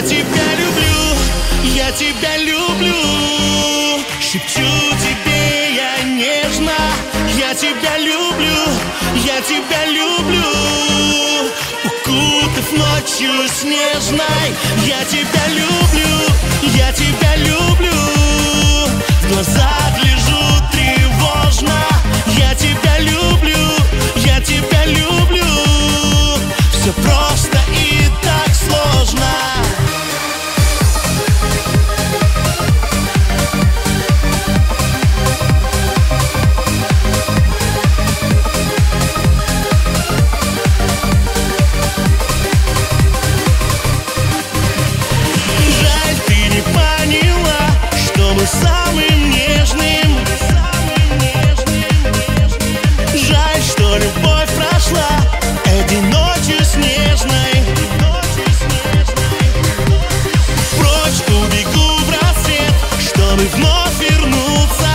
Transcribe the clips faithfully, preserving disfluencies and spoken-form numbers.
Я тебя люблю, я тебя люблю. Шепчу тебе я нежно. Я тебя люблю, я тебя люблю. Укутав ночью снежной. Я тебя люблю, я тебя люблю. В глаза гляжу тревожно. Я тебя люблю, я тебя люблю. Все просто и так сложно. Жаль, ты не поняла, что мы самым нежным. Жаль, что любовь прошла этой ночью снежной. Прочь убегу в рассвет, чтобы вновь вернуться.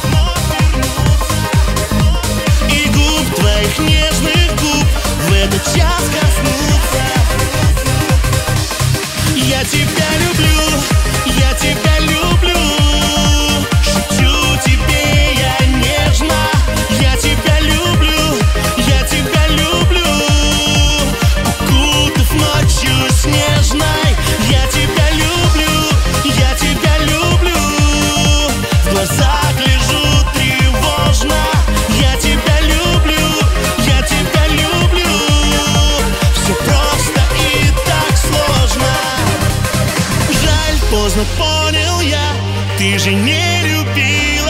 И губ твоих нежных губ в этот час коснуться. Я тебя люблю, я тебя люблю. Шепчу тебе я нежно. Я тебя люблю, я тебя люблю. Укутав ночью снежной. Я тебя люблю, я тебя люблю. В глаза гляжу тревожно. Я тебя люблю, я тебя люблю. Все просто и так сложно. Жаль, поздно понял я, ты же не любила.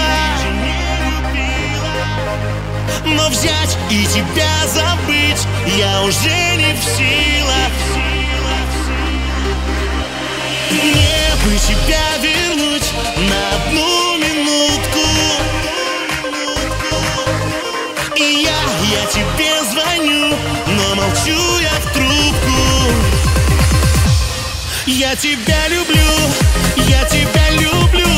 Но взять и тебя забыть я уже не в силах. Мне бы тебя вернуть на одну минутку. И я, я тебе звоню, но молчу я в трубку. Я тебя люблю, я тебя люблю.